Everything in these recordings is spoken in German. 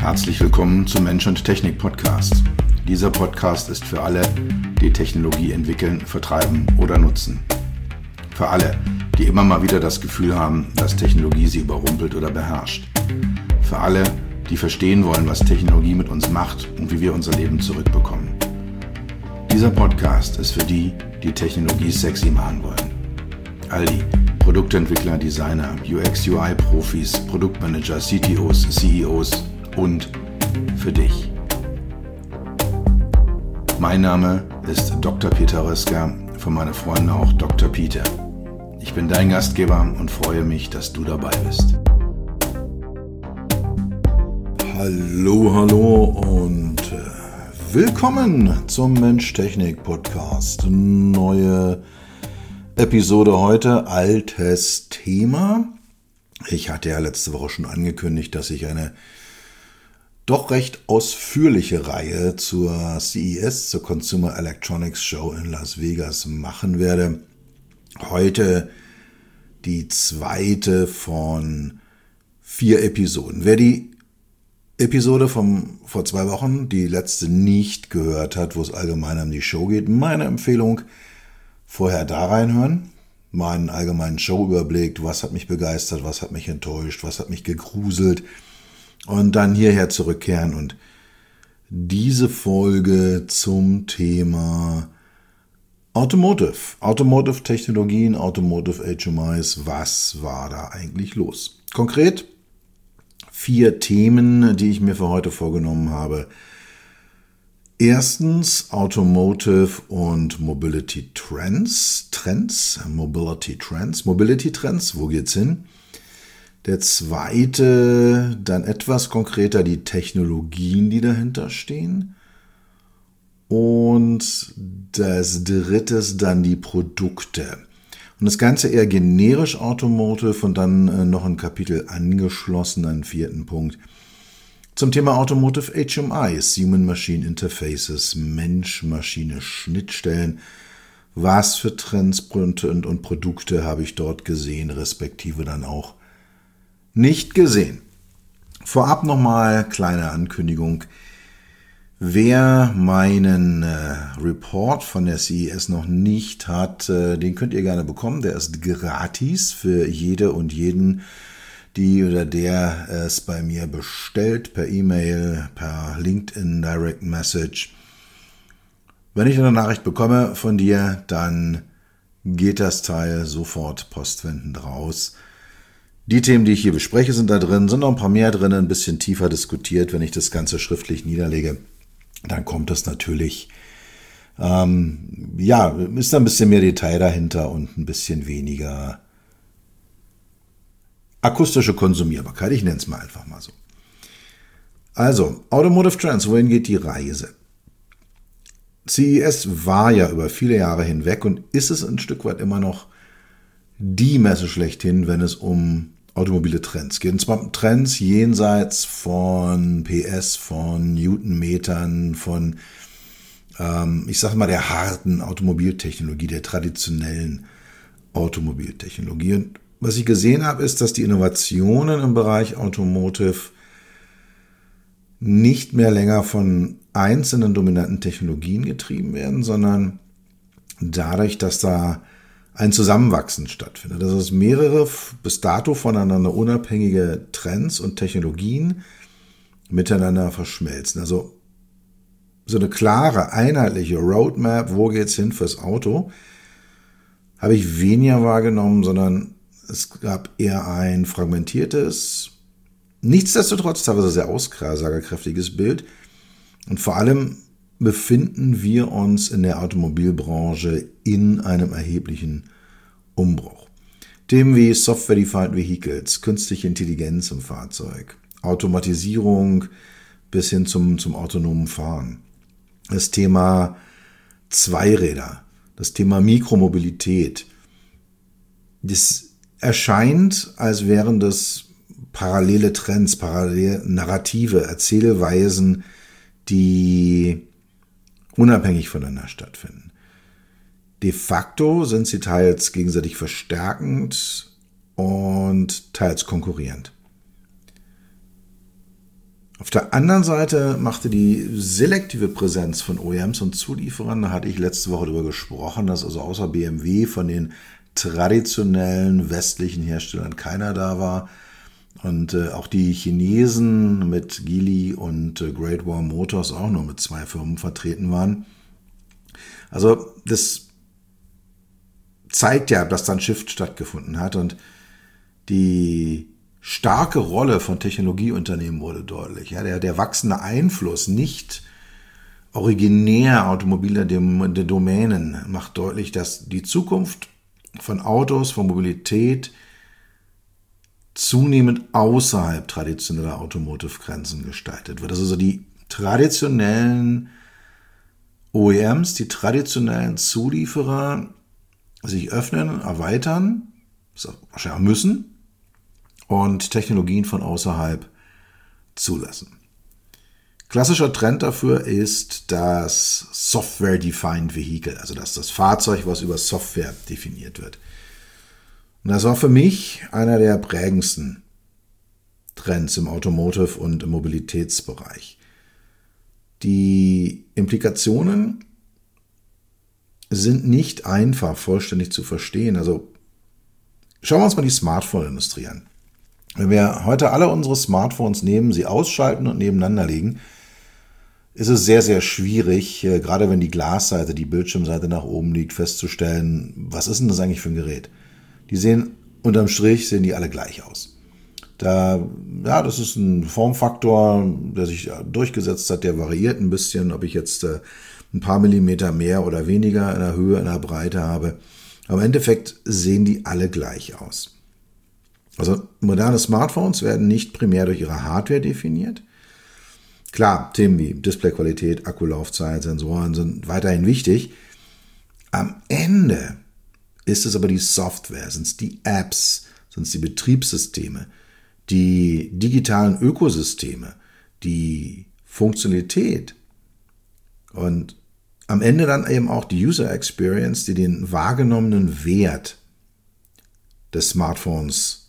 Herzlich willkommen zum Mensch und Technik Podcast. Dieser Podcast ist für alle, die Technologie entwickeln, vertreiben oder nutzen. Für alle, die immer mal wieder das Gefühl haben, dass Technologie sie überrumpelt oder beherrscht. Für alle, die verstehen wollen, was Technologie mit uns macht und wie wir unser Leben zurückbekommen. Dieser Podcast ist für die, die Technologie sexy machen wollen. All die Produktentwickler, Designer, UX-UI-Profis, Produktmanager, CTOs, CEOs und für dich. Mein Name ist Dr. Peter Röska, von meinen Freunden auch Dr. Peter. Ich bin dein Gastgeber und freue mich, dass du dabei bist. Hallo und willkommen zum Mensch-Technik-Podcast. Neue Episode heute, altes Thema. Ich hatte ja letzte Woche schon angekündigt, dass ich eine doch recht ausführliche Reihe zur CES, zur Consumer Electronics Show in Las Vegas machen werde. Heute die zweite von 4 Episoden. Wer die Episode vor 2 Wochen, die letzte, nicht gehört hat, wo es allgemein um die Show geht, meine Empfehlung, vorher da reinhören, meinen allgemeinen Showüberblick, was hat mich begeistert, was hat mich enttäuscht, was hat mich gegruselt und dann hierher zurückkehren und diese Folge zum Thema Automotive Technologien, Automotive HMIs, was war da eigentlich los? Konkret 4 Themen, die ich mir für heute vorgenommen habe. Erstens Automotive und Mobility Trends, Mobility Trends, wo geht's hin? Der zweite, dann etwas konkreter die Technologien, die dahinter stehen. Und das dritte dann die Produkte. Und das Ganze eher generisch Automotive und dann noch ein Kapitel angeschlossen, einen 4. Punkt. Zum Thema Automotive HMIs, Human-Machine Interfaces, Mensch-Maschine-Schnittstellen. Was für Trends und Produkte habe ich dort gesehen, respektive dann auch nicht gesehen. Vorab nochmal kleine Ankündigung. Wer meinen Report von der CES noch nicht hat, den könnt ihr gerne bekommen. Der ist gratis für jede und jeden, die oder der es bei mir bestellt, per E-Mail, per LinkedIn Direct Message. Wenn ich eine Nachricht bekomme von dir, dann geht das Teil sofort postwendend raus. Die Themen, die ich hier bespreche, sind da drin, sind noch ein paar mehr drin, ein bisschen tiefer diskutiert. Wenn ich das Ganze schriftlich niederlege, dann kommt das natürlich, ist da ein bisschen mehr Detail dahinter und ein bisschen weniger akustische Konsumierbarkeit. Ich nenne es mal einfach mal so. Also, Automotive Trends, wohin geht die Reise? CES war ja über viele Jahre hinweg und ist es ein Stück weit immer noch die Messe schlechthin, wenn es um automobile Trends geht. Und zwar Trends jenseits von PS, von Newtonmetern, von, der harten Automobiltechnologie, der traditionellen Automobiltechnologie. Und was ich gesehen habe, ist, dass die Innovationen im Bereich Automotive nicht mehr länger von einzelnen dominanten Technologien getrieben werden, sondern dadurch, dass da ein Zusammenwachsen stattfindet. Das ist mehrere bis dato voneinander unabhängige Trends und Technologien miteinander verschmelzen. Also so eine klare, einheitliche Roadmap, wo geht's hin fürs Auto, habe ich weniger wahrgenommen, sondern es gab eher ein fragmentiertes, nichtsdestotrotz teilweise sehr aussagekräftiges Bild. Und vor allem befinden wir uns in der Automobilbranche in einem erheblichen Umbruch. Themen wie Software-Defined Vehicles, künstliche Intelligenz im Fahrzeug, Automatisierung bis hin zum autonomen Fahren. Das Thema Zweiräder, das Thema Mikromobilität. Das erscheint, als wären das parallele Trends, parallele Narrative, Erzählweisen, die unabhängig voneinander stattfinden. De facto sind sie teils gegenseitig verstärkend und teils konkurrierend. Auf der anderen Seite machte die selektive Präsenz von OEMs und Zulieferern, da hatte ich letzte Woche darüber gesprochen, dass also außer BMW von den traditionellen westlichen Herstellern keiner da war. Und auch die Chinesen mit Geely und Great Wall Motors auch nur mit 2 Firmen vertreten waren. Also das zeigt ja, dass da ein Shift stattgefunden hat und die starke Rolle von Technologieunternehmen wurde deutlich. Ja, der wachsende Einfluss nicht originär automobiler Domänen macht deutlich, dass die Zukunft von Autos, von Mobilität zunehmend außerhalb traditioneller Automotive-Grenzen gestaltet wird. Das ist also die traditionellen OEMs, die traditionellen Zulieferer sich öffnen, erweitern, das wahrscheinlich müssen, und Technologien von außerhalb zulassen. Klassischer Trend dafür ist das Software-Defined Vehicle, also das Fahrzeug, was über Software definiert wird. Und das war für mich einer der prägendsten Trends im Automotive- und im Mobilitätsbereich. Die Implikationen sind nicht einfach vollständig zu verstehen. Also schauen wir uns mal die Smartphone-Industrie an. Wenn wir heute alle unsere Smartphones nehmen, sie ausschalten und nebeneinander legen, ist es sehr, sehr schwierig, gerade wenn die Glasseite, die Bildschirmseite nach oben liegt, festzustellen, was ist denn das eigentlich für ein Gerät? Die sehen, unterm Strich sehen die alle gleich aus. Das ist ein Formfaktor, der sich durchgesetzt hat, der variiert ein bisschen, ob ich jetzt ein paar Millimeter mehr oder weniger in der Höhe, in der Breite habe. Aber im Endeffekt sehen die alle gleich aus. Also moderne Smartphones werden nicht primär durch ihre Hardware definiert. Klar, Themen wie Displayqualität, Akkulaufzeit, Sensoren sind weiterhin wichtig. Am Ende ist es aber die Software, sind es die Apps, sind es die Betriebssysteme, die digitalen Ökosysteme, die Funktionalität und am Ende dann eben auch die User Experience, die den wahrgenommenen Wert des Smartphones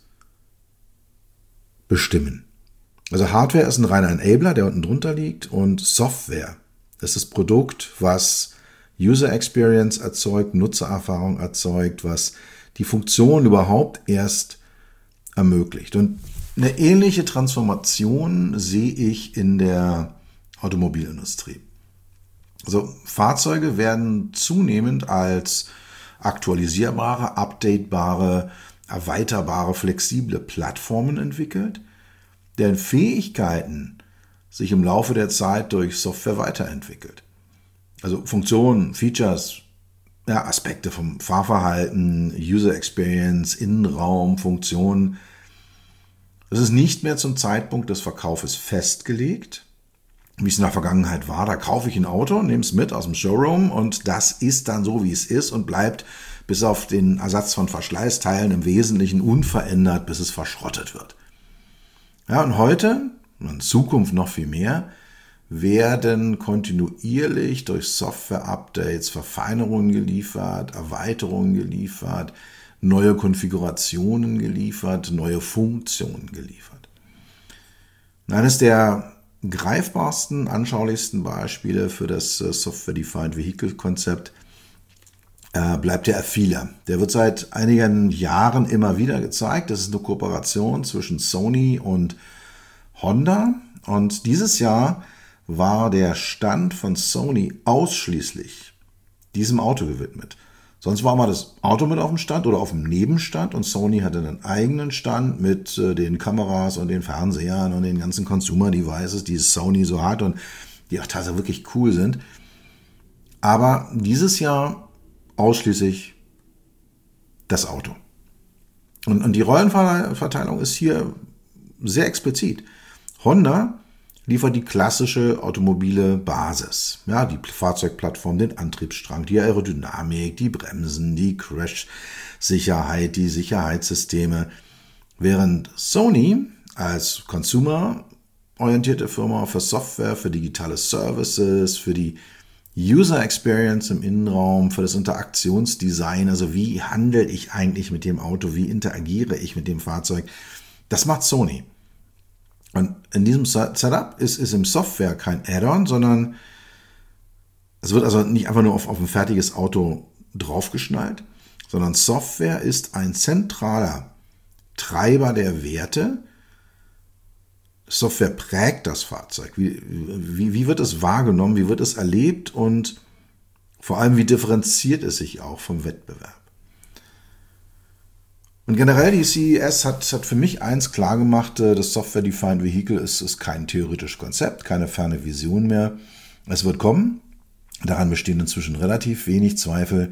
bestimmen. Also Hardware ist ein reiner Enabler, der unten drunter liegt, und Software ist das Produkt, was User Experience erzeugt, Nutzererfahrung erzeugt, was die Funktion überhaupt erst ermöglicht. Und eine ähnliche Transformation sehe ich in der Automobilindustrie. Also Fahrzeuge werden zunehmend als aktualisierbare, updatebare, erweiterbare, flexible Plattformen entwickelt, deren Fähigkeiten sich im Laufe der Zeit durch Software weiterentwickelt. Also Funktionen, Features, Aspekte vom Fahrverhalten, User Experience, Innenraum, Funktionen. Das ist nicht mehr zum Zeitpunkt des Verkaufes festgelegt, wie es in der Vergangenheit war. Da kaufe ich ein Auto, nehme es mit aus dem Showroom und das ist dann so, wie es ist und bleibt bis auf den Ersatz von Verschleißteilen im Wesentlichen unverändert, bis es verschrottet wird. Ja, und heute, und in Zukunft noch viel mehr, werden kontinuierlich durch Software-Updates Verfeinerungen geliefert, Erweiterungen geliefert, neue Konfigurationen geliefert, neue Funktionen geliefert. Eines der greifbarsten, anschaulichsten Beispiele für das Software-Defined Vehicle-Konzept bleibt der Afeela. Der wird seit einigen Jahren immer wieder gezeigt. Das ist eine Kooperation zwischen Sony und Honda. Und dieses Jahr war der Stand von Sony ausschließlich diesem Auto gewidmet. Sonst war mal das Auto mit auf dem Stand oder auf dem Nebenstand und Sony hatte einen eigenen Stand mit den Kameras und den Fernsehern und den ganzen Consumer Devices, die Sony so hat und die auch teilweise wirklich cool sind. Aber dieses Jahr ausschließlich das Auto. Und die Rollenverteilung ist hier sehr explizit. Honda liefert die klassische automobile Basis. Ja, die Fahrzeugplattform, den Antriebsstrang, die Aerodynamik, die Bremsen, die Crash-Sicherheit, die Sicherheitssysteme. Während Sony als consumer-orientierte Firma für Software, für digitale Services, für die User Experience im Innenraum, für das Interaktionsdesign, also wie handle ich eigentlich mit dem Auto, wie interagiere ich mit dem Fahrzeug, das macht Sony. Und in diesem Setup ist im Software kein Add-on, sondern es wird also nicht einfach nur auf ein fertiges Auto draufgeschnallt, sondern Software ist ein zentraler Treiber der Werte. Software prägt das Fahrzeug. Wie wird es wahrgenommen, wie wird es erlebt und vor allem, wie differenziert es sich auch vom Wettbewerb. Und generell, die CES hat für mich eins klar gemacht, das Software-Defined Vehicle ist kein theoretisches Konzept, keine ferne Vision mehr. Es wird kommen, daran bestehen inzwischen relativ wenig Zweifel.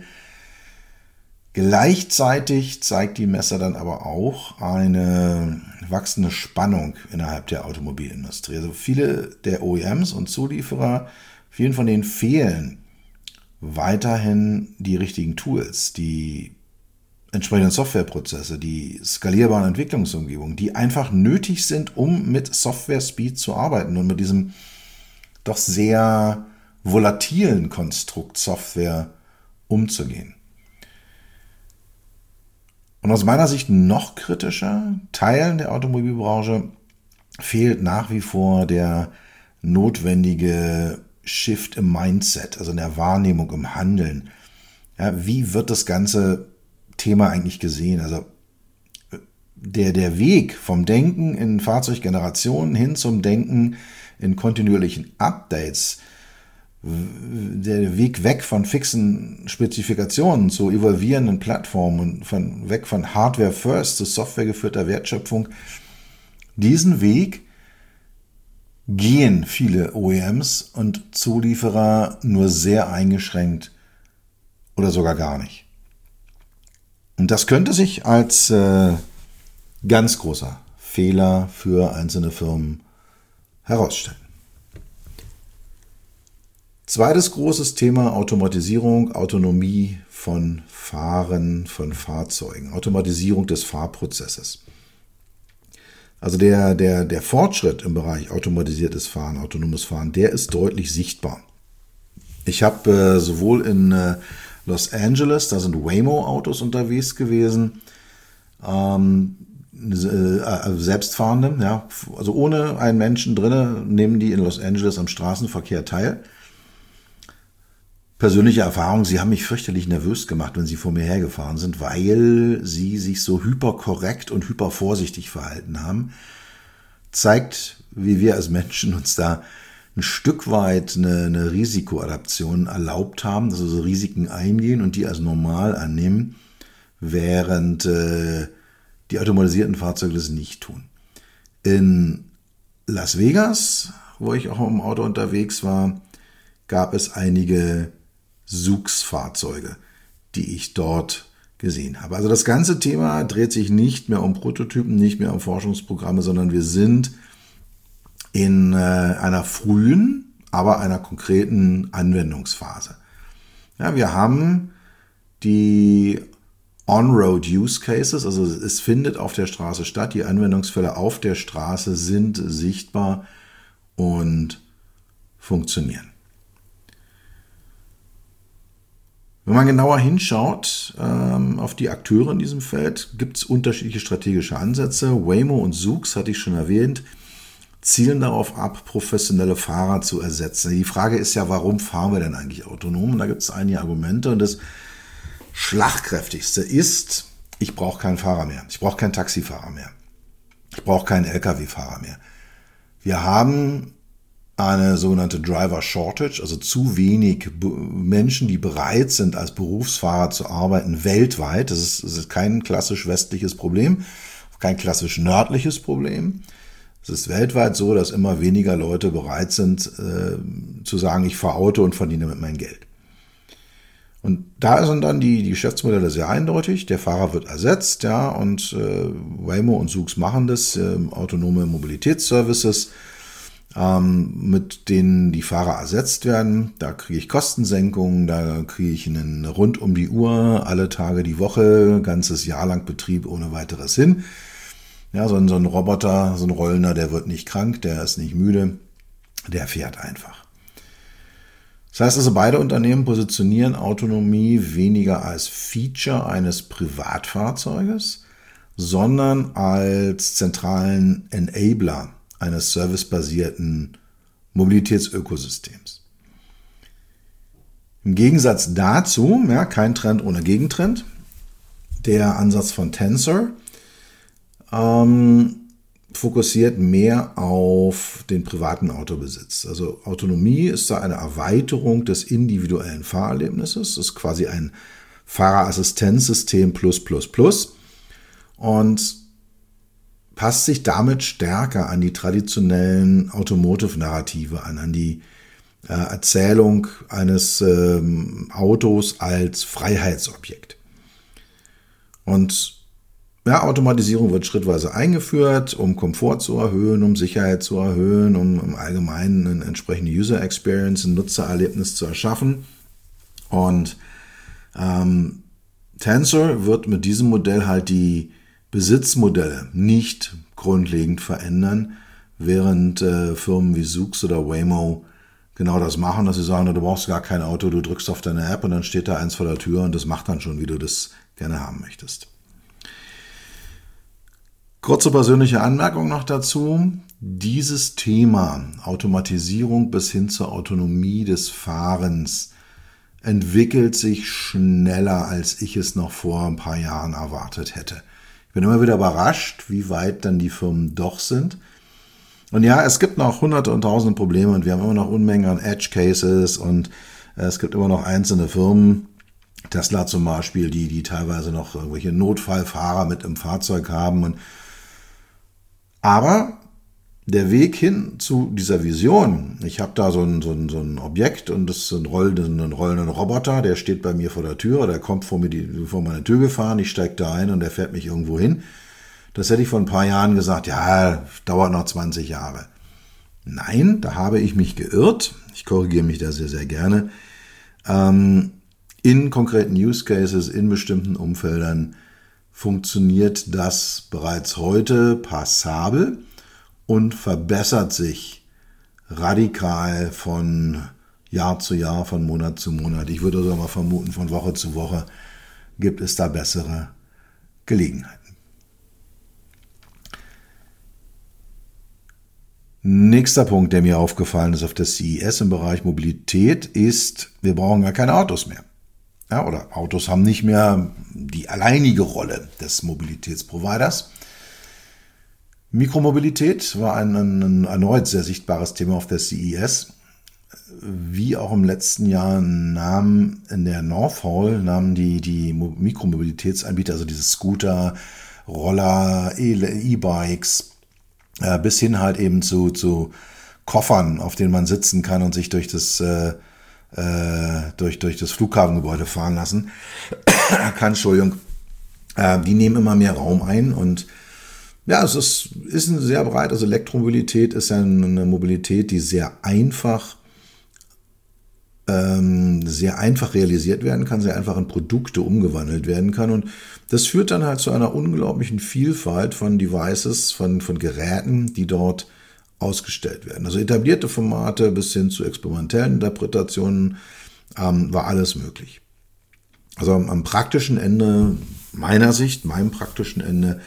Gleichzeitig zeigt die Messe dann aber auch eine wachsende Spannung innerhalb der Automobilindustrie. Also viele der OEMs und Zulieferer, vielen von denen fehlen weiterhin die richtigen Tools, die entsprechenden Softwareprozesse, die skalierbaren Entwicklungsumgebungen, die einfach nötig sind, um mit Software-Speed zu arbeiten und mit diesem doch sehr volatilen Konstrukt Software umzugehen. Und aus meiner Sicht noch kritischer, Teilen der Automobilbranche fehlt nach wie vor der notwendige Shift im Mindset, also in der Wahrnehmung, im Handeln. Ja, wie wird das ganze Thema eigentlich gesehen? Also der Weg vom Denken in Fahrzeuggenerationen hin zum Denken in kontinuierlichen Updates, der Weg weg von fixen Spezifikationen zu evolvierenden Plattformen und weg von Hardware First zu softwaregeführter Wertschöpfung, diesen Weg gehen viele OEMs und Zulieferer nur sehr eingeschränkt oder sogar gar nicht. Und das könnte sich als ganz großer Fehler für einzelne Firmen herausstellen. Zweites großes Thema: Automatisierung, Autonomie von Fahren, von Fahrzeugen, Automatisierung des Fahrprozesses. Also der Fortschritt im Bereich automatisiertes Fahren, autonomes Fahren, der ist deutlich sichtbar. Ich habe sowohl in Los Angeles, da sind Waymo-Autos unterwegs gewesen, selbstfahrende, ja, also ohne einen Menschen drin, nehmen die in Los Angeles am Straßenverkehr teil. Persönliche Erfahrung, sie haben mich fürchterlich nervös gemacht, wenn sie vor mir hergefahren sind, weil sie sich so hyperkorrekt und hypervorsichtig verhalten haben. Zeigt, wie wir als Menschen uns da ein Stück weit eine Risikoadaption erlaubt haben, also so Risiken eingehen und die als normal annehmen, während die automatisierten Fahrzeuge das nicht tun. In Las Vegas, wo ich auch im Auto unterwegs war, gab es einige Zoox-Fahrzeuge, die ich dort gesehen habe. Also das ganze Thema dreht sich nicht mehr um Prototypen, nicht mehr um Forschungsprogramme, sondern wir sind in einer frühen, aber einer konkreten Anwendungsphase. Ja, wir haben die On-Road Use Cases, also es findet auf der Straße statt, die Anwendungsfälle auf der Straße sind sichtbar und funktionieren. Wenn man genauer hinschaut auf die Akteure in diesem Feld, gibt es unterschiedliche strategische Ansätze. Waymo und Zoox, hatte ich schon erwähnt, zielen darauf ab, professionelle Fahrer zu ersetzen. Die Frage ist ja, warum fahren wir denn eigentlich autonom? Und da gibt es einige Argumente. Und das Schlagkräftigste ist, ich brauche keinen Fahrer mehr. Ich brauche keinen Taxifahrer mehr. Ich brauche keinen Lkw-Fahrer mehr. Wir haben eine sogenannte Driver Shortage, also zu wenig Menschen, die bereit sind, als Berufsfahrer zu arbeiten, weltweit. Das ist kein klassisch westliches Problem, kein klassisch nördliches Problem. Es ist weltweit so, dass immer weniger Leute bereit sind, zu sagen, ich fahre Auto und verdiene mit meinem Geld. Und da sind dann die Geschäftsmodelle sehr eindeutig. Der Fahrer wird ersetzt, ja, und Waymo und Zoox machen das, autonome Mobilitätsservices, mit denen die Fahrer ersetzt werden. Da kriege ich Kostensenkungen, da kriege ich einen rund um die Uhr, alle Tage die Woche, ganzes Jahr lang Betrieb ohne weiteres hin. Ja, so ein Roboter, so ein Rollender, der wird nicht krank, der ist nicht müde, der fährt einfach. Das heißt also, beide Unternehmen positionieren Autonomie weniger als Feature eines Privatfahrzeuges, sondern als zentralen Enabler eines servicebasierten Mobilitätsökosystems. Im Gegensatz dazu, ja, kein Trend ohne Gegentrend, der Ansatz von Tensor fokussiert mehr auf den privaten Autobesitz. Also Autonomie ist da eine Erweiterung des individuellen Fahrerlebnisses. Das ist quasi ein Fahrerassistenzsystem plus und passt sich damit stärker an die traditionellen Automotive-Narrative an die Erzählung eines Autos als Freiheitsobjekt. Und ja, Automatisierung wird schrittweise eingeführt, um Komfort zu erhöhen, um Sicherheit zu erhöhen, um im Allgemeinen eine entsprechende User Experience, ein Nutzererlebnis zu erschaffen. Und Tensor wird mit diesem Modell halt die Besitzmodelle nicht grundlegend verändern, während Firmen wie Zoox oder Waymo genau das machen, dass sie sagen, du brauchst gar kein Auto, du drückst auf deine App und dann steht da eins vor der Tür und das macht dann schon, wie du das gerne haben möchtest. Kurze persönliche Anmerkung noch dazu. Dieses Thema Automatisierung bis hin zur Autonomie des Fahrens entwickelt sich schneller, als ich es noch vor ein paar Jahren erwartet hätte. Ich bin immer wieder überrascht, wie weit dann die Firmen doch sind. Und ja, es gibt noch hunderte und tausende Probleme und wir haben immer noch Unmengen an Edge Cases und es gibt immer noch einzelne Firmen, Tesla zum Beispiel, die teilweise noch irgendwelche Notfallfahrer mit im Fahrzeug haben. Aber der Weg hin zu dieser Vision, ich habe da so ein Objekt und das ist ein rollenden Roboter, der steht bei mir vor der Tür, der kommt vor meine Tür gefahren, ich steige da ein und der fährt mich irgendwo hin. Das hätte ich vor ein paar Jahren gesagt, ja, dauert noch 20 Jahre. Nein, da habe ich mich geirrt. Ich korrigiere mich da sehr, sehr gerne. In konkreten Use Cases, in bestimmten Umfeldern funktioniert das bereits heute passabel und verbessert sich radikal von Jahr zu Jahr, von Monat zu Monat. Ich würde sogar mal vermuten, von Woche zu Woche gibt es da bessere Gelegenheiten. Nächster Punkt, der mir aufgefallen ist auf der CES im Bereich Mobilität, ist, wir brauchen gar keine Autos mehr. Ja, oder Autos haben nicht mehr die alleinige Rolle des Mobilitätsproviders. Mikromobilität war ein erneut sehr sichtbares Thema auf der CES. Wie auch im letzten Jahr nahmen in der North Hall die Mikromobilitätsanbieter, also diese Scooter, Roller, E-Bikes, bis hin halt eben zu Koffern, auf denen man sitzen kann und sich durch das Flughafengebäude fahren lassen kann, die nehmen immer mehr Raum ein und ja, es ist ein sehr breit, also Elektromobilität ist ja eine Mobilität, die sehr einfach realisiert werden kann, sehr einfach in Produkte umgewandelt werden kann und das führt dann halt zu einer unglaublichen Vielfalt von Devices, von Geräten, die dort ausgestellt werden. Also etablierte Formate bis hin zu experimentellen Interpretationen war alles möglich. Also am praktischen Ende, meinem praktischen Ende,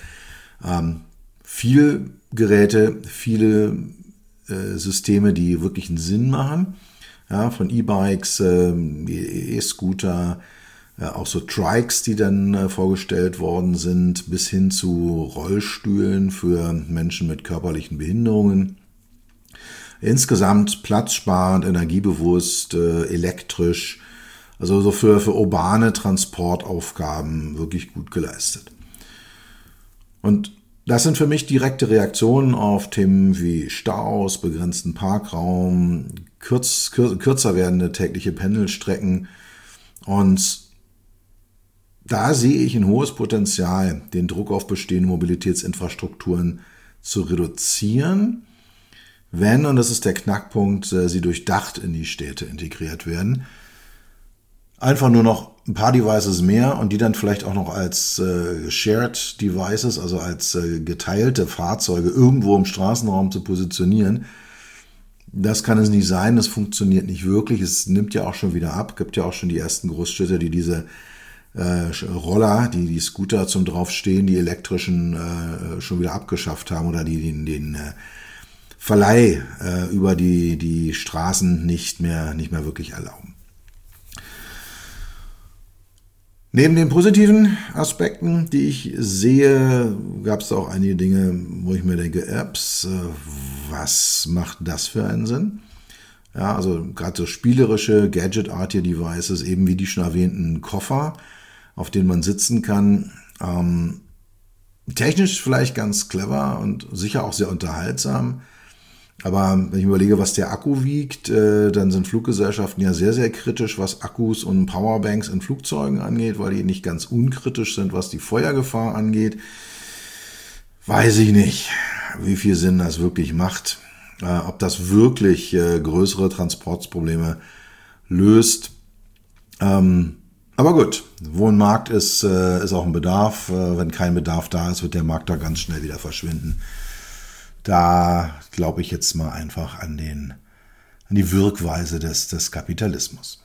viele Geräte, viele Systeme, die wirklich einen Sinn machen. Ja, von E-Bikes, E-Scooter, auch so Trikes, die dann vorgestellt worden sind, bis hin zu Rollstühlen für Menschen mit körperlichen Behinderungen. Insgesamt platzsparend, energiebewusst, elektrisch, also so für urbane Transportaufgaben wirklich gut geleistet. Und das sind für mich direkte Reaktionen auf Themen wie Staus, begrenzten Parkraum, kürzer werdende tägliche Pendelstrecken. Und da sehe ich ein hohes Potenzial, den Druck auf bestehende Mobilitätsinfrastrukturen zu reduzieren, wenn, und das ist der Knackpunkt, sie durchdacht in die Städte integriert werden. Einfach nur noch ein paar Devices mehr und die dann vielleicht auch noch als Shared Devices, also als geteilte Fahrzeuge irgendwo im Straßenraum zu positionieren. Das kann es nicht sein, das funktioniert nicht wirklich. Es nimmt ja auch schon wieder ab, gibt ja auch schon die ersten Großstädte, die diese Roller, die Scooter zum Draufstehen, die elektrischen schon wieder abgeschafft haben oder die den Verleih über die Straßen nicht mehr wirklich erlauben. Neben den positiven Aspekten, die ich sehe, gab es auch einige Dinge, wo ich mir denke, was macht das für einen Sinn? Ja, also gerade so spielerische, gadgetartige Devices, eben wie die schon erwähnten Koffer, auf denen man sitzen kann. Technisch vielleicht ganz clever und sicher auch sehr unterhaltsam. Aber wenn ich überlege, was der Akku wiegt, dann sind Fluggesellschaften ja sehr, sehr kritisch, was Akkus und Powerbanks in Flugzeugen angeht, weil die nicht ganz unkritisch sind, was die Feuergefahr angeht. Weiß ich nicht, wie viel Sinn das wirklich macht, ob das wirklich größere Transportprobleme löst. Aber gut, wo ein Markt ist, ist auch ein Bedarf. Wenn kein Bedarf da ist, wird der Markt da ganz schnell wieder verschwinden. Da glaube ich jetzt mal einfach an die Wirkweise des Kapitalismus.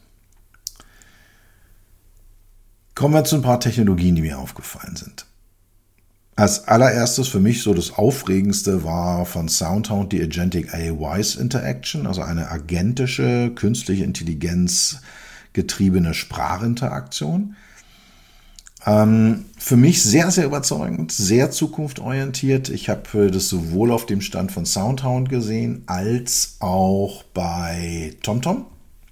Kommen wir zu ein paar Technologien, die mir aufgefallen sind. Als allererstes für mich so das Aufregendste war von SoundHound die Agentic AI-Wise Interaction, also eine agentische, künstliche Intelligenz getriebene Sprachinteraktion. Für mich sehr, sehr überzeugend, sehr zukunftsorientiert. Ich habe das sowohl auf dem Stand von SoundHound gesehen, als auch bei TomTom.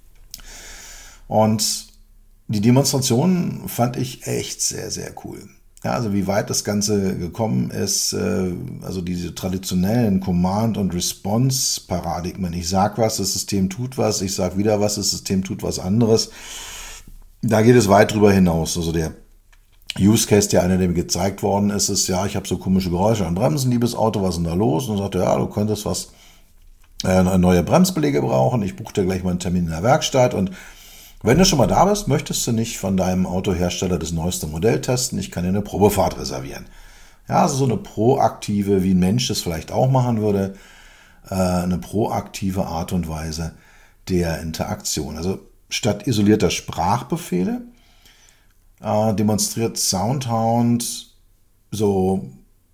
Und die Demonstration fand ich echt sehr, sehr cool. Ja, also wie weit das Ganze gekommen ist, also diese traditionellen Command- und Response-Paradigmen. Ich sage was, das System tut was, ich sage wieder was, das System tut was anderes. Da geht es weit drüber hinaus. Also der Use Case, der mir gezeigt worden ist, ist, ja, ich habe so komische Geräusche an Bremsen, liebes Auto, was ist denn da los? Und dann sagt er, ja, du könntest neue Bremsbeläge brauchen, ich buche dir gleich mal einen Termin in der Werkstatt und wenn du schon mal da bist, möchtest du nicht von deinem Autohersteller das neueste Modell testen, ich kann dir eine Probefahrt reservieren. Ja, also so eine proaktive, wie ein Mensch das vielleicht auch machen würde, eine proaktive Art und Weise der Interaktion. Also statt isolierter Sprachbefehle demonstriert SoundHound so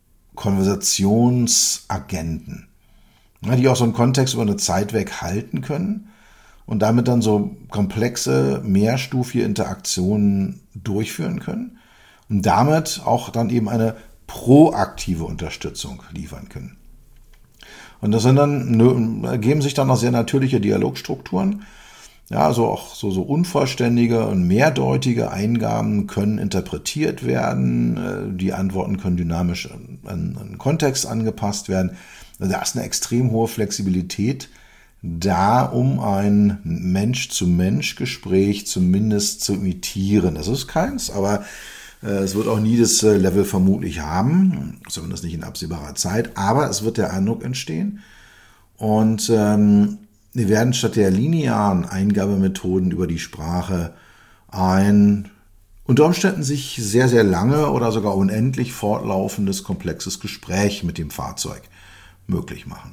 Konversationsagenten, die auch so einen Kontext über eine Zeit weg halten können und damit dann so komplexe, mehrstufige Interaktionen durchführen können und damit auch dann eben eine proaktive Unterstützung liefern können. Und das ergeben sich dann auch sehr natürliche Dialogstrukturen. Ja, also auch so unvollständige und mehrdeutige Eingaben können interpretiert werden. Die Antworten können dynamisch an den Kontext angepasst werden. Da ist eine extrem hohe Flexibilität da, um ein Mensch-zu-Mensch-Gespräch zumindest zu imitieren. Das ist keins, aber es wird auch nie das Level vermutlich haben, zumindest nicht in absehbarer Zeit. Aber es wird der Eindruck entstehen. Und wir werden statt der linearen Eingabemethoden über die Sprache ein unter Umständen sich sehr, sehr lange oder sogar unendlich fortlaufendes, komplexes Gespräch mit dem Fahrzeug möglich machen.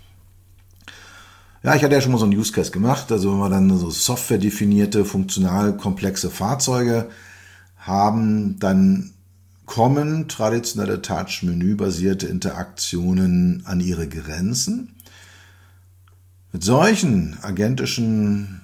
Ja, ich hatte ja schon mal so einen Use Case gemacht, also wenn wir dann so softwaredefinierte, funktional komplexe Fahrzeuge haben, dann kommen traditionelle Touch-Menü-basierte Interaktionen an ihre Grenzen. Mit solchen agentischen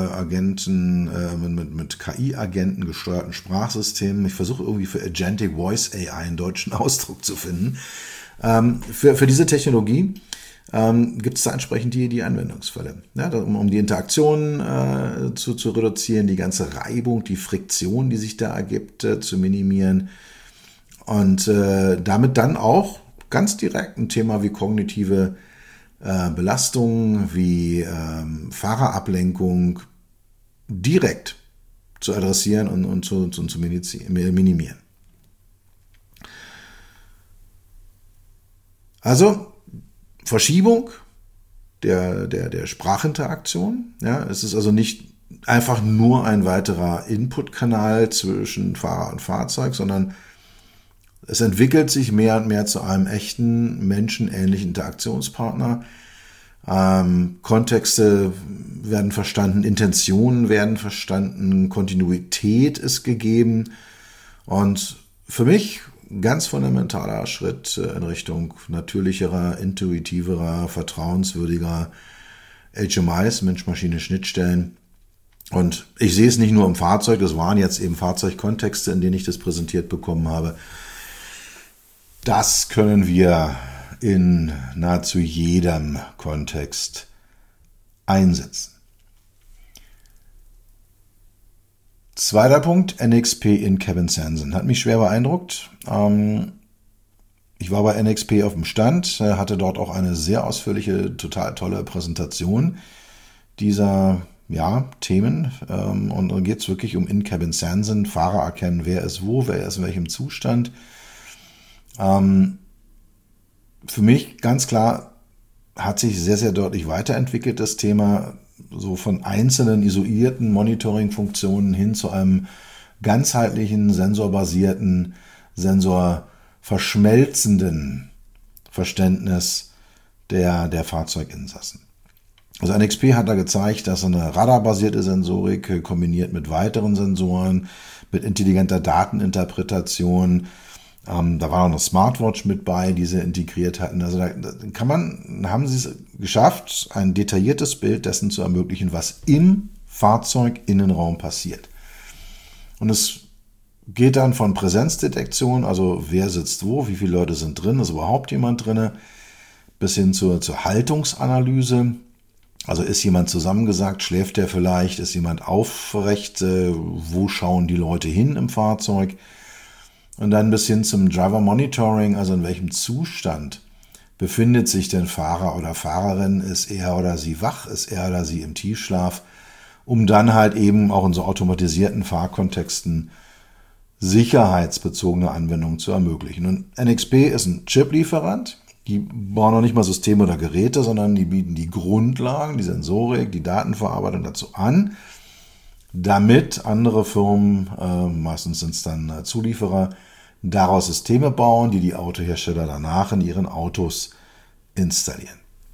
mit KI-Agenten gesteuerten Sprachsystemen, ich versuche irgendwie für Agentic Voice AI einen deutschen Ausdruck zu finden, für diese Technologie gibt es da entsprechend die Anwendungsfälle. Ja, um die Interaktion zu reduzieren, die ganze Reibung, die Friktion, die sich da ergibt, zu minimieren und damit dann auch ganz direkt ein Thema wie kognitive Belastungen, wie Fahrerablenkung direkt zu adressieren und zu minimieren. Also Verschiebung der Sprachinteraktion. Ja, es ist also nicht einfach nur ein weiterer Inputkanal zwischen Fahrer und Fahrzeug, sondern es entwickelt sich mehr und mehr zu einem echten, menschenähnlichen Interaktionspartner. Kontexte werden verstanden, Intentionen werden verstanden, Kontinuität ist gegeben. Und für mich ein ganz fundamentaler Schritt in Richtung natürlicherer, intuitiverer, vertrauenswürdiger HMIs, Mensch-Maschine-Schnittstellen. Und ich sehe es nicht nur im Fahrzeug, das waren jetzt eben Fahrzeugkontexte, in denen ich das präsentiert bekommen habe. Das können wir in nahezu jedem Kontext einsetzen. Zweiter Punkt, NXP in-Cabin Sensing. Hat mich schwer beeindruckt. Ich war bei NXP auf dem Stand, hatte dort auch eine sehr ausführliche, total tolle Präsentation dieser Themen. Und dann geht es wirklich um In-Cabin Sensing, Fahrer erkennen, wer ist wo, wer ist in welchem Zustand. Für mich ganz klar hat sich sehr, sehr deutlich weiterentwickelt, das Thema so von einzelnen isolierten Monitoring-Funktionen hin zu einem ganzheitlichen, sensorbasierten, sensorverschmelzenden Verständnis der Fahrzeuginsassen. Also NXP hat da gezeigt, dass eine radarbasierte Sensorik kombiniert mit weiteren Sensoren, mit intelligenter Dateninterpretation, da war noch eine Smartwatch mit bei, die sie integriert hatten. Also da haben sie es geschafft, ein detailliertes Bild dessen zu ermöglichen, was im Fahrzeuginnenraum passiert. Und es geht dann von Präsenzdetektion, also wer sitzt wo, wie viele Leute sind drin, ist überhaupt jemand drin, bis hin zur Haltungsanalyse. Also ist jemand zusammengesackt, schläft der vielleicht, ist jemand aufrecht, wo schauen die Leute hin im Fahrzeug? Und dann bis hin zum Driver Monitoring, also in welchem Zustand befindet sich denn Fahrer oder Fahrerin, ist er oder sie wach, ist er oder sie im Tiefschlaf, um dann halt eben auch in so automatisierten Fahrkontexten sicherheitsbezogene Anwendungen zu ermöglichen. Und NXP ist ein Chip-Lieferant. Die bauen noch nicht mal Systeme oder Geräte, sondern die bieten die Grundlagen, die Sensorik, die Datenverarbeitung dazu an, damit andere Firmen, meistens sind es dann Zulieferer, daraus Systeme bauen, die Autohersteller danach in ihren Autos installieren.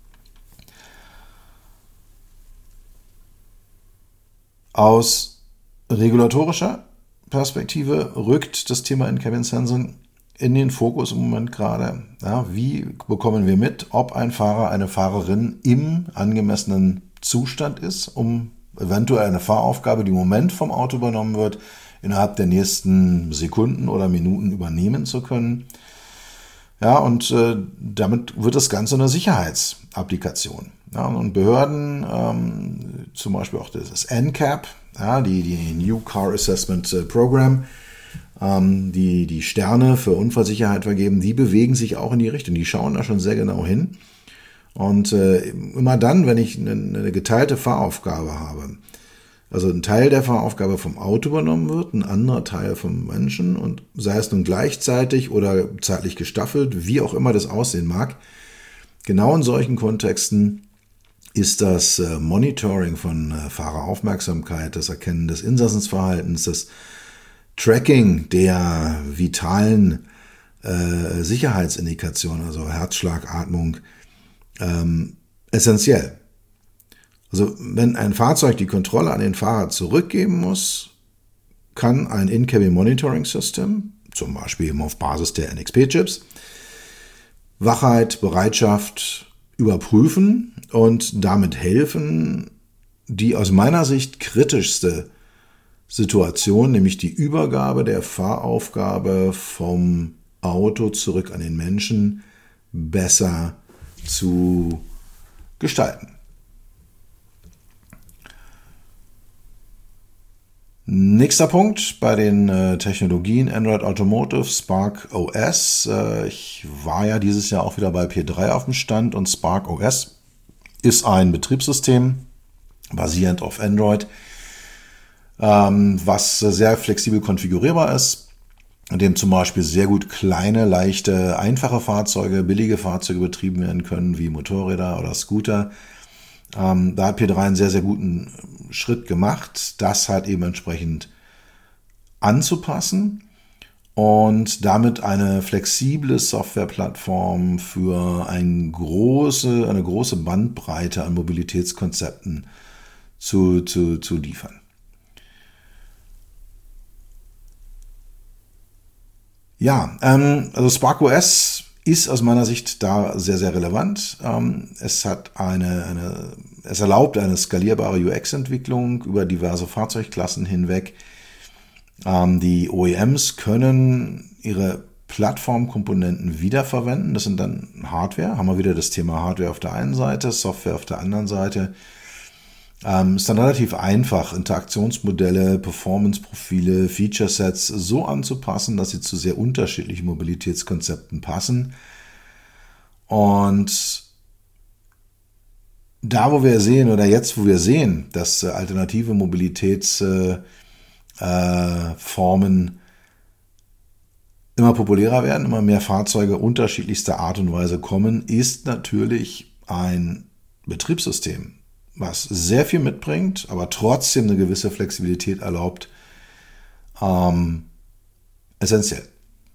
Aus regulatorischer Perspektive rückt das Thema In-Cabin Sensing in den Fokus im Moment gerade. Ja, wie bekommen wir mit, ob ein Fahrer, eine Fahrerin im angemessenen Zustand ist, um eventuell eine Fahraufgabe, die im Moment vom Auto übernommen wird, innerhalb der nächsten Sekunden oder Minuten übernehmen zu können. Ja, und damit wird das Ganze eine Sicherheitsapplikation. Ja, und Behörden, zum Beispiel auch das NCAP, ja, die New Car Assessment Program, die Sterne für Unfallsicherheit vergeben, die bewegen sich auch in die Richtung. Die schauen da schon sehr genau hin. Und immer dann, wenn ich eine geteilte Fahraufgabe habe, also ein Teil der Fahraufgabe vom Auto übernommen wird, ein anderer Teil vom Menschen, und sei es nun gleichzeitig oder zeitlich gestaffelt, wie auch immer das aussehen mag, genau in solchen Kontexten ist das Monitoring von Fahreraufmerksamkeit, das Erkennen des Insassenverhaltens, das Tracking der vitalen Sicherheitsindikationen, also Herzschlag, Atmung, essentiell. Also wenn ein Fahrzeug die Kontrolle an den Fahrer zurückgeben muss, kann ein In-Cabin Monitoring System, zum Beispiel eben auf Basis der NXP-Chips, Wachheit, Bereitschaft überprüfen und damit helfen, die aus meiner Sicht kritischste Situation, nämlich die Übergabe der Fahraufgabe vom Auto zurück an den Menschen, besser zu gestalten. Nächster Punkt bei den Technologien Android Automotive, Spark OS. Ich war ja dieses Jahr auch wieder bei P3 auf dem Stand, und Spark OS ist ein Betriebssystem basierend auf Android, was sehr flexibel konfigurierbar ist, in dem zum Beispiel sehr gut kleine, leichte, einfache Fahrzeuge, billige Fahrzeuge betrieben werden können, wie Motorräder oder Scooter. Da hat P3 einen sehr, sehr guten Schritt gemacht, das halt eben entsprechend anzupassen und damit eine flexible Softwareplattform für eine große Bandbreite an Mobilitätskonzepten zu liefern. Ja, also Spark OS ist aus meiner Sicht da sehr, sehr relevant. Es erlaubt eine skalierbare UX-Entwicklung über diverse Fahrzeugklassen hinweg. Die OEMs können ihre Plattformkomponenten wiederverwenden. Das sind dann Hardware. Haben wir wieder das Thema Hardware auf der einen Seite, Software auf der anderen Seite. Ist dann relativ einfach, Interaktionsmodelle, Performance-Profile, Feature-Sets so anzupassen, dass sie zu sehr unterschiedlichen Mobilitätskonzepten passen. Und da, wo wir sehen, oder jetzt, wo wir sehen, dass alternative Mobilitätsformen immer populärer werden, immer mehr Fahrzeuge unterschiedlichster Art und Weise kommen, ist natürlich ein Betriebssystem, was sehr viel mitbringt, aber trotzdem eine gewisse Flexibilität erlaubt, essentiell.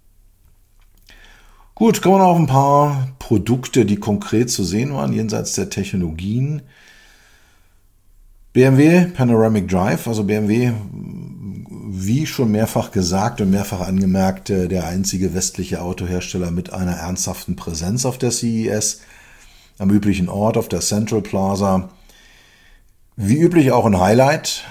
Gut, kommen wir noch auf ein paar Produkte, die konkret zu sehen waren, jenseits der Technologien. BMW Panoramic Drive, also BMW, wie schon mehrfach gesagt und mehrfach angemerkt, der einzige westliche Autohersteller mit einer ernsthaften Präsenz auf der CES, am üblichen Ort, auf der Central Plaza. Wie üblich auch ein Highlight.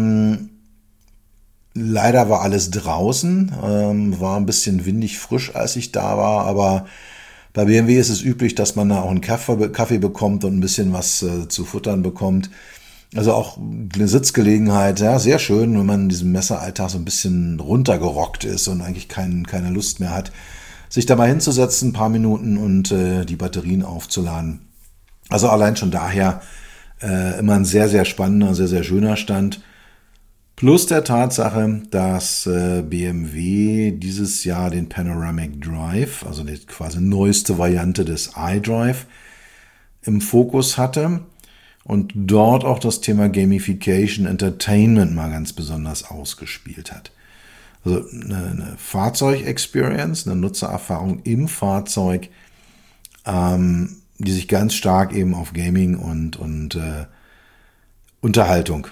Leider war alles draußen, war ein bisschen windig frisch, als ich da war, aber bei BMW ist es üblich, dass man da auch einen Kaffee bekommt und ein bisschen was zu futtern bekommt. Also auch eine Sitzgelegenheit, ja, sehr schön, wenn man in diesem Messealltag so ein bisschen runtergerockt ist und eigentlich keine Lust mehr hat, sich da mal hinzusetzen, ein paar Minuten und die Batterien aufzuladen. Also allein schon daher immer ein sehr, sehr spannender, sehr, sehr schöner Stand. Plus der Tatsache, dass BMW dieses Jahr den Panoramic Drive, also die quasi neueste Variante des iDrive, im Fokus hatte und dort auch das Thema Gamification Entertainment mal ganz besonders ausgespielt hat. Also eine Fahrzeug-Experience, eine Nutzererfahrung im Fahrzeug, die sich ganz stark eben auf Gaming und Unterhaltung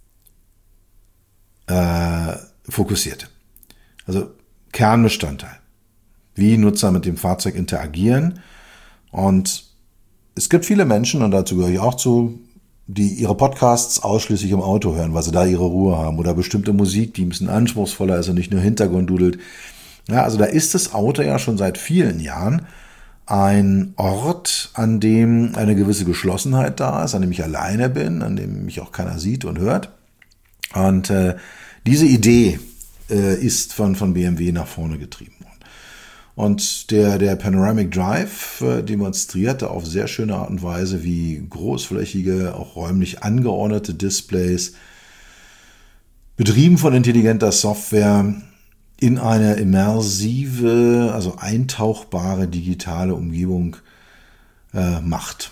fokussierte. Also Kernbestandteil, wie Nutzer mit dem Fahrzeug interagieren. Und es gibt viele Menschen, und dazu gehöre ich auch zu, die ihre Podcasts ausschließlich im Auto hören, weil sie da ihre Ruhe haben, oder bestimmte Musik, die ein bisschen anspruchsvoller ist und nicht nur Hintergrund dudelt. Ja, also da ist das Auto ja schon seit vielen Jahren ein Ort, an dem eine gewisse Geschlossenheit da ist, an dem ich alleine bin, an dem mich auch keiner sieht und hört. Und diese Idee ist von BMW nach vorne getrieben worden. Und der Panoramic Drive demonstrierte auf sehr schöne Art und Weise, wie großflächige, auch räumlich angeordnete Displays, betrieben von intelligenter Software, in eine immersive, also eintauchbare digitale Umgebung macht.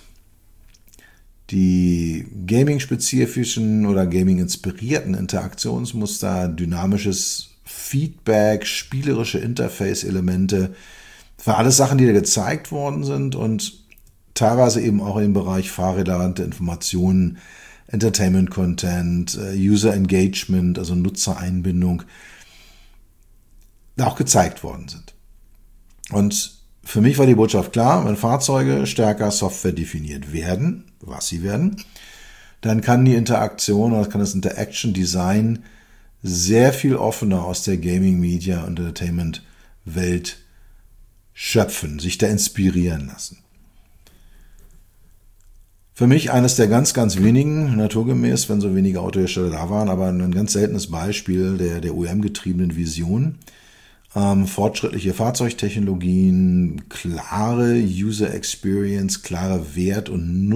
Die gaming-spezifischen oder gaming-inspirierten Interaktionsmuster, dynamisches Feedback, spielerische Interface-Elemente, das waren alles Sachen, die da gezeigt worden sind und teilweise eben auch im Bereich fahrrelevante Informationen, Entertainment-Content, User-Engagement, also Nutzereinbindung, auch gezeigt worden sind. Und für mich war die Botschaft klar, wenn Fahrzeuge stärker Software definiert werden, was sie werden, dann kann die Interaktion oder kann das Interaction Design sehr viel offener aus der Gaming, Media und Entertainment Welt schöpfen, sich da inspirieren lassen. Für mich eines der ganz, ganz wenigen, naturgemäß, wenn so wenige Autohersteller da waren, aber ein ganz seltenes Beispiel der OEM-getriebenen Vision. Fortschrittliche Fahrzeugtechnologien, klare User Experience, klare Wert- und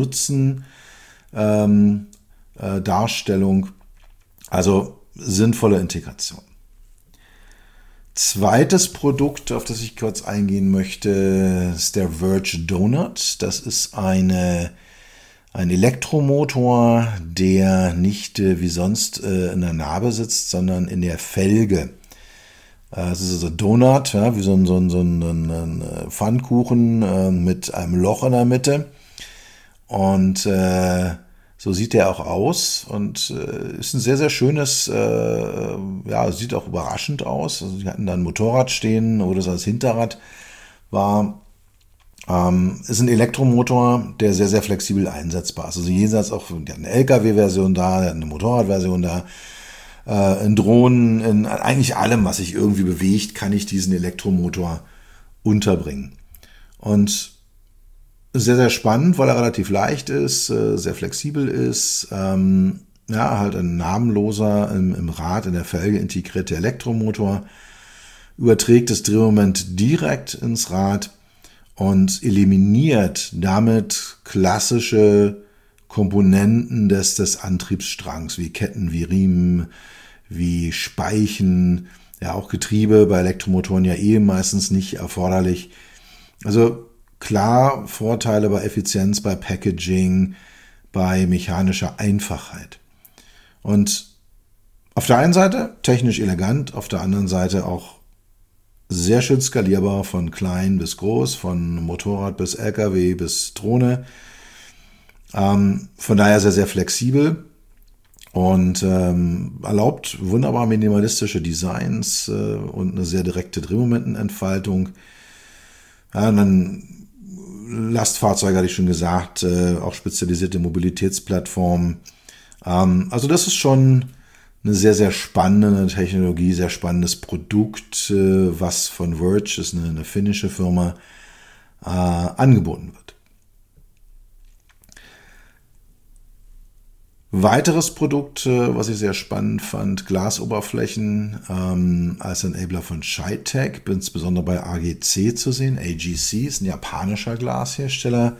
Nutzen-Darstellung, also sinnvolle Integration. Zweites Produkt, auf das ich kurz eingehen möchte, ist der Verge Donut. Das ist ein Elektromotor, der nicht wie sonst in der Narbe sitzt, sondern in der Felge. Es ist also Donut, ja, wie so ein Pfannkuchen mit einem Loch in der Mitte. Und So sieht der auch aus und ist ein sehr, sehr schönes, sieht auch überraschend aus. Also die hatten da ein Motorrad stehen, wo das als Hinterrad war. Ist ein Elektromotor, der sehr, sehr flexibel einsetzbar ist. Also jenseits auch, die hat eine LKW-Version da, eine Motorrad-Version da, in Drohnen, in eigentlich allem, was sich irgendwie bewegt, kann ich diesen Elektromotor unterbringen. Und sehr, sehr spannend, weil er relativ leicht ist, sehr flexibel ist, halt ein namenloser, im Rad, in der Felge integrierte Elektromotor, überträgt das Drehmoment direkt ins Rad und eliminiert damit klassische Komponenten des Antriebsstrangs, wie Ketten, wie Riemen, wie Speichen, ja auch Getriebe, bei Elektromotoren ja meistens nicht erforderlich. Also klar Vorteile bei Effizienz, bei Packaging, bei mechanischer Einfachheit. Und auf der einen Seite technisch elegant, auf der anderen Seite auch sehr schön skalierbar, von klein bis groß, von Motorrad bis LKW bis Drohne. Von daher sehr, sehr flexibel und erlaubt wunderbar minimalistische Designs und eine sehr direkte Drehmomentenentfaltung. Ja, und dann Lastfahrzeuge, hatte ich schon gesagt, auch spezialisierte Mobilitätsplattformen. Also das ist schon eine sehr, sehr spannende Technologie, sehr spannendes Produkt, was von Verge, ist eine finnische Firma, angeboten wird. Weiteres Produkt, was ich sehr spannend fand, Glasoberflächen als Enabler von Scitec, insbesondere bei AGC zu sehen. AGC ist ein japanischer Glashersteller.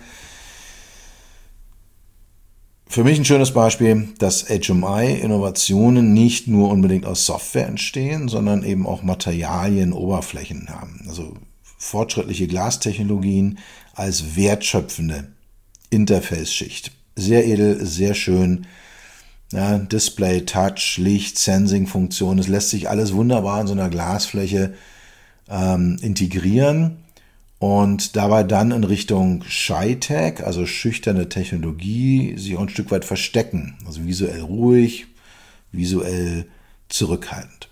Für mich ein schönes Beispiel, dass HMI-Innovationen nicht nur unbedingt aus Software entstehen, sondern eben auch Materialien, Oberflächen haben. Also fortschrittliche Glastechnologien als wertschöpfende Interface-Schicht. Sehr edel, sehr schön. Ja, Display, Touch, Licht, Sensing-Funktion. Es lässt sich alles wunderbar in so einer Glasfläche integrieren und dabei dann in Richtung Scitec, also schüchterne Technologie, sich auch ein Stück weit verstecken. Also visuell ruhig, visuell zurückhaltend.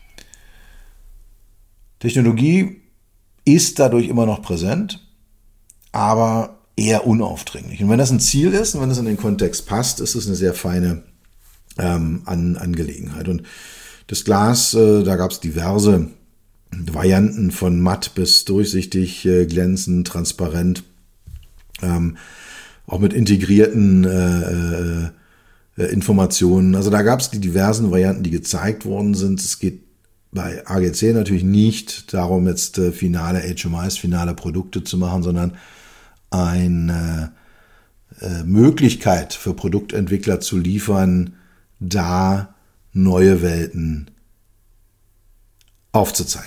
Technologie ist dadurch immer noch präsent, aber eher unaufdringlich. Und wenn das ein Ziel ist und wenn es in den Kontext passt, ist es eine sehr feine Angelegenheit. Und das Glas, da gab es diverse Varianten von matt bis durchsichtig, glänzend, transparent, auch mit integrierten Informationen. Also da gab es die diversen Varianten, die gezeigt worden sind. Es geht bei AGC natürlich nicht darum, jetzt finale HMIs, finale Produkte zu machen, sondern eine Möglichkeit für Produktentwickler zu liefern, da neue Welten aufzuzeigen.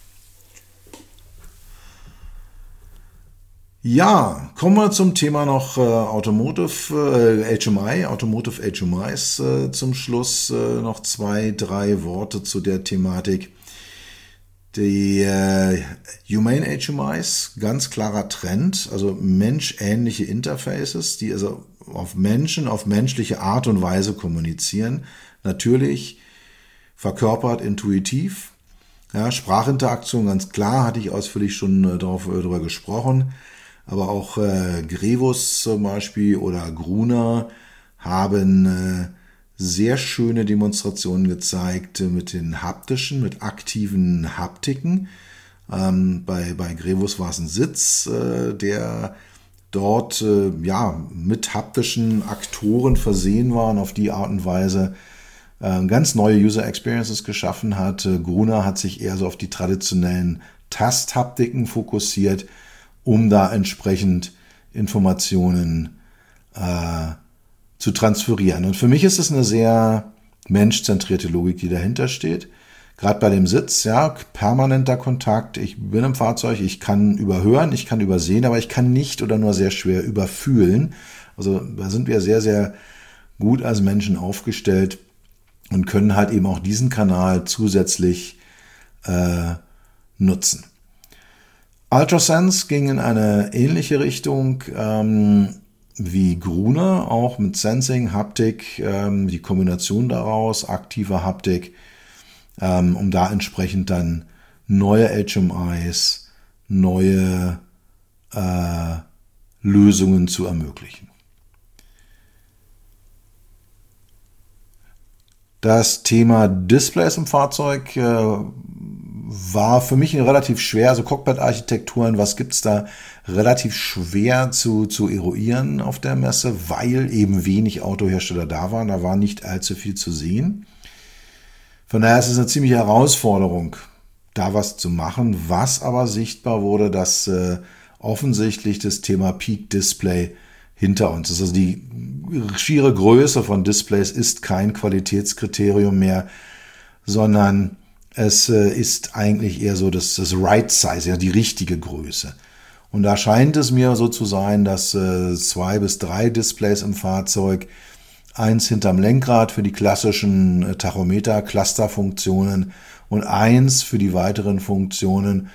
Ja, kommen wir zum Thema noch Automotive HMIs zum Schluss. Noch 2, 3 Worte zu der Thematik. Die Humane HMIs, ganz klarer Trend, also menschähnliche Interfaces, die also auf Menschen, auf menschliche Art und Weise kommunizieren. Natürlich verkörpert, intuitiv. Ja, Sprachinteraktion, ganz klar, hatte ich ausführlich schon darüber gesprochen. Aber auch Grevus zum Beispiel oder Gruner haben sehr schöne Demonstrationen gezeigt mit den haptischen, mit aktiven Haptiken. Bei Grevus war es ein Sitz, der dort mit haptischen Aktoren versehen war und auf die Art und Weise ganz neue User Experiences geschaffen hat. Gruner hat sich eher so auf die traditionellen Tasthaptiken fokussiert, um da entsprechend Informationen zu transferieren. Und für mich ist es eine sehr menschzentrierte Logik, die dahinter steht. Gerade bei dem Sitz, ja, permanenter Kontakt. Ich bin im Fahrzeug, ich kann überhören, ich kann übersehen, aber ich kann nicht oder nur sehr schwer überfühlen. Also da sind wir sehr, sehr gut als Menschen aufgestellt und können halt eben auch diesen Kanal zusätzlich nutzen. Ultrasense ging in eine ähnliche Richtung. wie Gruner, auch mit Sensing, Haptik, die Kombination daraus, aktive Haptik, um da entsprechend dann neue HMIs, neue Lösungen zu ermöglichen. Das Thema Displays im Fahrzeug war für mich relativ schwer, also Cockpit-Architekturen, was gibt's da, relativ schwer zu eruieren auf der Messe, weil eben wenig Autohersteller da waren, da war nicht allzu viel zu sehen. Von daher ist es eine ziemliche Herausforderung, da was zu machen, was aber sichtbar wurde, dass offensichtlich das Thema Peak Display hinter uns ist. Also die schiere Größe von Displays ist kein Qualitätskriterium mehr, sondern es ist eigentlich eher so das Right Size, ja, die richtige Größe. Und da scheint es mir so zu sein, dass 2 bis 3 Displays im Fahrzeug, eins hinterm Lenkrad für die klassischen Tachometer-Cluster-Funktionen und eins für die weiteren Funktionen,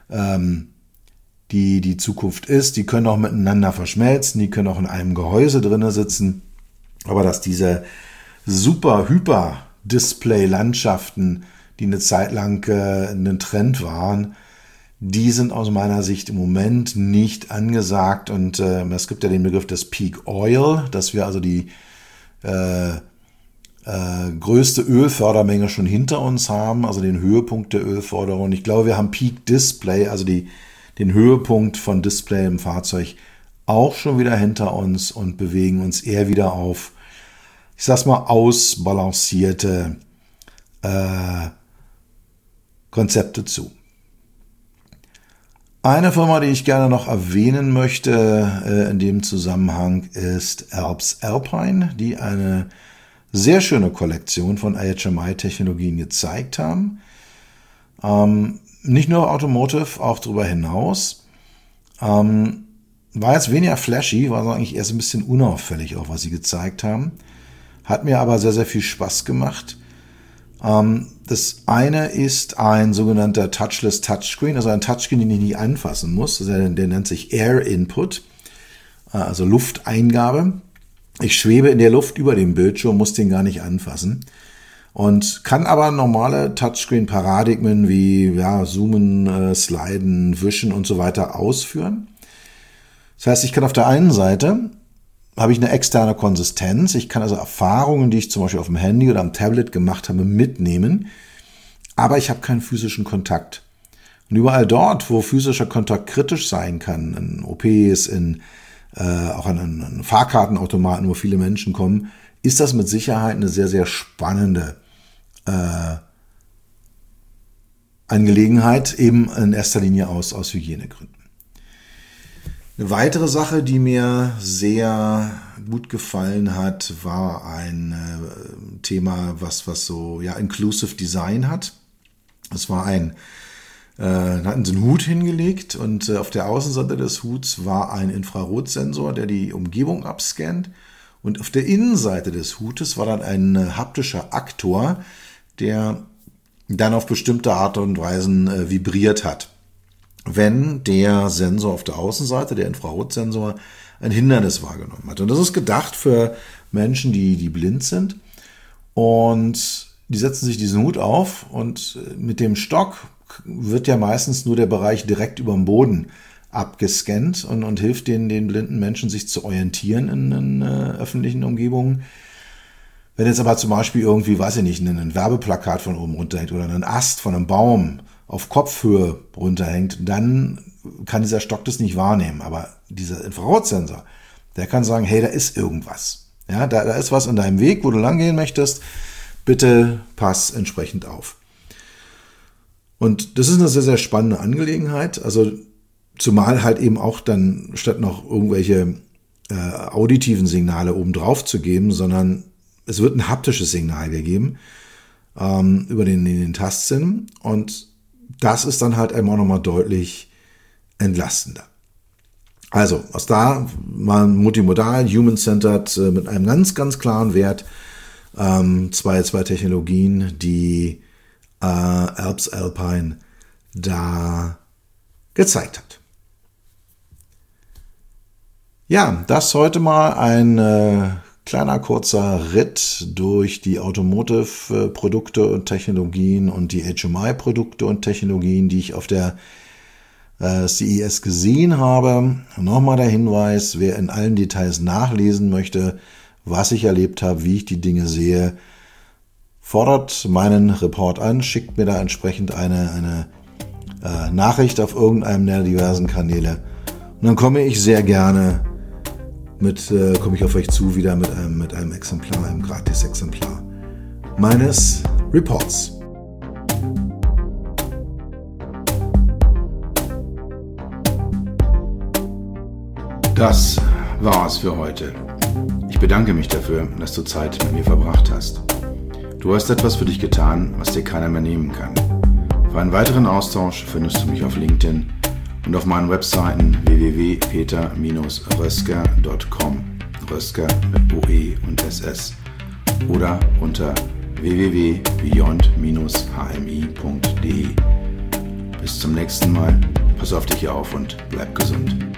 die Zukunft ist. Die können auch miteinander verschmelzen, die können auch in einem Gehäuse drinne sitzen. Aber dass diese Super-Hyper-Display-Landschaften, die eine Zeit lang ein Trend waren, die sind aus meiner Sicht im Moment nicht angesagt. Und es gibt ja den Begriff des Peak Oil, dass wir also die größte Ölfördermenge schon hinter uns haben, also den Höhepunkt der Ölförderung. Ich glaube, wir haben Peak Display, also den Höhepunkt von Display im Fahrzeug auch schon wieder hinter uns und bewegen uns eher wieder auf, ich sag's mal, ausbalancierte Konzepte zu. Eine Firma, die ich gerne noch erwähnen möchte in dem Zusammenhang, ist Alps Alpine, die eine sehr schöne Kollektion von HMI-Technologien gezeigt haben. Nicht nur Automotive, auch darüber hinaus. War jetzt weniger flashy, war eigentlich erst ein bisschen unauffällig, auch was sie gezeigt haben. Hat mir aber sehr, sehr viel Spaß gemacht. Das eine ist ein sogenannter Touchless Touchscreen, also ein Touchscreen, den ich nicht anfassen muss. Der nennt sich Air Input, also Lufteingabe. Ich schwebe in der Luft über dem Bildschirm, muss den gar nicht anfassen. Und kann aber normale Touchscreen-Paradigmen wie zoomen, sliden, wischen und so weiter ausführen. Das heißt, ich kann auf der einen Seite, habe ich eine externe Konsistenz. Ich kann also Erfahrungen, die ich zum Beispiel auf dem Handy oder am Tablet gemacht habe, mitnehmen. Aber ich habe keinen physischen Kontakt. Und überall dort, wo physischer Kontakt kritisch sein kann, in OPs, auch an Fahrkartenautomaten, wo viele Menschen kommen, ist das mit Sicherheit eine sehr, sehr spannende Angelegenheit, eben in erster Linie aus Hygienegründen. Eine weitere Sache, die mir sehr gut gefallen hat, war ein Thema, was so Inclusive Design hat. Es war da hatten sie einen Hut hingelegt und auf der Außenseite des Huts war ein Infrarotsensor, der die Umgebung abscannt. Und auf der Innenseite des Hutes war dann ein haptischer Aktor, der dann auf bestimmte Art und Weisen vibriert hat, wenn der Sensor auf der Außenseite, der Infrarotsensor, ein Hindernis wahrgenommen hat. Und das ist gedacht für Menschen, die blind sind. Und die setzen sich diesen Hut auf und mit dem Stock wird ja meistens nur der Bereich direkt über dem Boden abgescannt und hilft den blinden Menschen, sich zu orientieren in öffentlichen Umgebungen. Wenn jetzt aber zum Beispiel irgendwie, weiß ich nicht, ein Werbeplakat von oben runterhängt oder ein Ast von einem Baum auf Kopfhöhe runterhängt, dann kann dieser Stock das nicht wahrnehmen. Aber dieser Infrarotsensor, der kann sagen, hey, da ist irgendwas. Ja, da ist was in deinem Weg, wo du lang gehen möchtest. Bitte pass entsprechend auf. Und das ist eine sehr, sehr spannende Angelegenheit. Also zumal halt eben auch dann statt noch irgendwelche auditiven Signale obendrauf zu geben, sondern es wird ein haptisches Signal gegeben über den Tastsinn. Und das ist dann halt eben auch nochmal deutlich entlastender. Also, aus da mal multimodal, human-centered, mit einem ganz, ganz klaren Wert, zwei Technologien, die Alps Alpine da gezeigt hat. Ja, das heute mal ein kleiner kurzer Ritt durch die Automotive-Produkte und Technologien und die HMI-Produkte und Technologien, die ich auf der CES gesehen habe. Nochmal der Hinweis, wer in allen Details nachlesen möchte, was ich erlebt habe, wie ich die Dinge sehe, fordert meinen Report an, schickt mir da entsprechend eine Nachricht auf irgendeinem der diversen Kanäle. Und dann komme ich sehr gerne komme ich auf euch zu wieder mit einem Exemplar, einem Gratis-Exemplar meines Reports. Das war's für heute. Ich bedanke mich dafür, dass du Zeit mit mir verbracht hast. Du hast etwas für dich getan, was dir keiner mehr nehmen kann. Für einen weiteren Austausch findest du mich auf LinkedIn und auf meinen Webseiten www.peter-rösker.com, Rösker mit OE und SS, oder unter www.beyond-hmi.de. Bis zum nächsten Mal, pass auf dich auf und bleib gesund.